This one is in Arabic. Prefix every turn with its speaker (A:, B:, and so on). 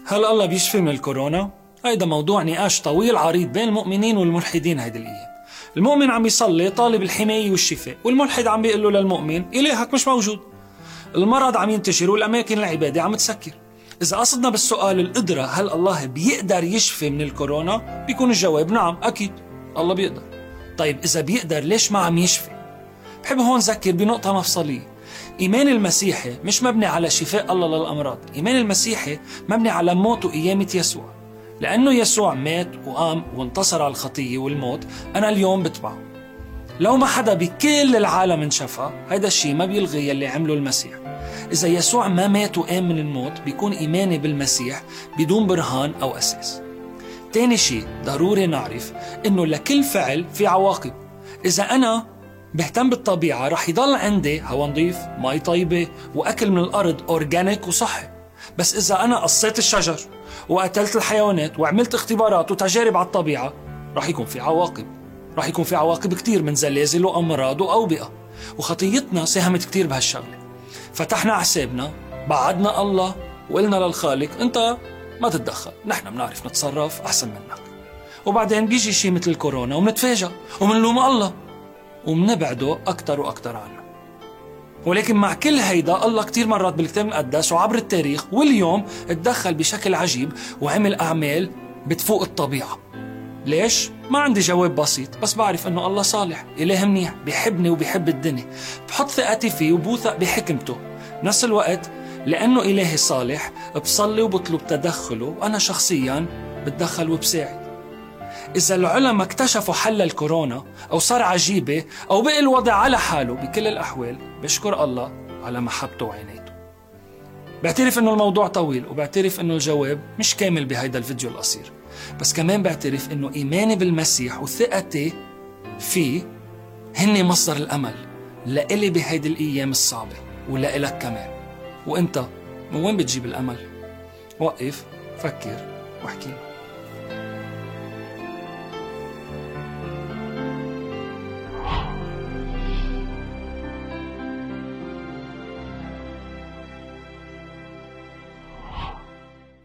A: هل الله بيشفي من الكورونا؟ هيدا موضوع نقاش طويل عريض بين المؤمنين والملحدين هيدي الأيام. المؤمن عم يصلي طالب الحماية والشفاء، والملحد عم بيقول له للمؤمن إلهك مش موجود. المرض عم ينتشر والأماكن العبادة عم تسكر. إذا قصدنا بالسؤال القدرة هل الله بيقدر يشفي من الكورونا، بيكون الجواب نعم أكيد الله بيقدر. طيب إذا بيقدر ليش ما عم يشفي؟ بحب هون ذكر بنقطة مفصلية. إيمان المسيحي مش مبني على شفاء الله للأمراض، إيمان المسيحي مبني على موت وقيامة يسوع. لأنه يسوع مات وقام وانتصر على الخطية والموت، أنا اليوم بتبعه. لو ما حدا بكل العالم انشفى، هيدا الشيء ما بيلغي يلي عمله المسيح. إذا يسوع ما مات وقام من الموت، بيكون إيماني بالمسيح بدون برهان أو أساس. تاني شيء ضروري نعرف إنه لكل فعل في عواقب. إذا أنا بهتم بالطبيعة رح يضل عندي هوا نظيف، مي طيبة، وأكل من الأرض أورجانيك وصحي. بس إذا أنا قصيت الشجر وقتلت الحيوانات وعملت اختبارات وتجارب على الطبيعة، رح يكون في عواقب. رح يكون في عواقب كتير من زلازل وأمراض وأوبئة، وخطيتنا ساهمت كتير بهالشغلة. فتحنا حسابنا، بعدنا الله، وقلنا للخالق أنت ما تتدخل، نحن بنعرف نتصرف أحسن منك. وبعدين بيجي شيء مثل الكورونا ومنتفاجأ ومنلوم الله ومنبعده أكتر وأكتر عنه. ولكن مع كل هيدا الله كتير مرات بالكتاب المقدس وعبر التاريخ واليوم اتدخل بشكل عجيب وعمل أعمال بتفوق الطبيعة. ليش؟ ما عندي جواب بسيط، بس بعرف أنه الله صالح، إله منيح، بيحبني وبيحب الدنيا، بحط ثقتي فيه وبوثق بحكمته. نفس الوقت لأنه إلهي صالح بصلي وبطلب تدخله، وأنا شخصيا بتدخل وبساعد. إذا العلماء اكتشفوا حل الكورونا أو صار عجيبة أو بقي الوضع على حاله، بكل الأحوال بشكر الله على محبته وعنايته. بعترف إنه الموضوع طويل، وبعترف إنه الجواب مش كامل بهيدا الفيديو القصير، بس كمان بعترف إنه إيماني بالمسيح وثقتي فيه هن مصدر الأمل لإلي بهيدي الأيام الصعبة ولإلك كمان. وإنت من وين بتجيب الأمل؟ وقف، فكر واحكي.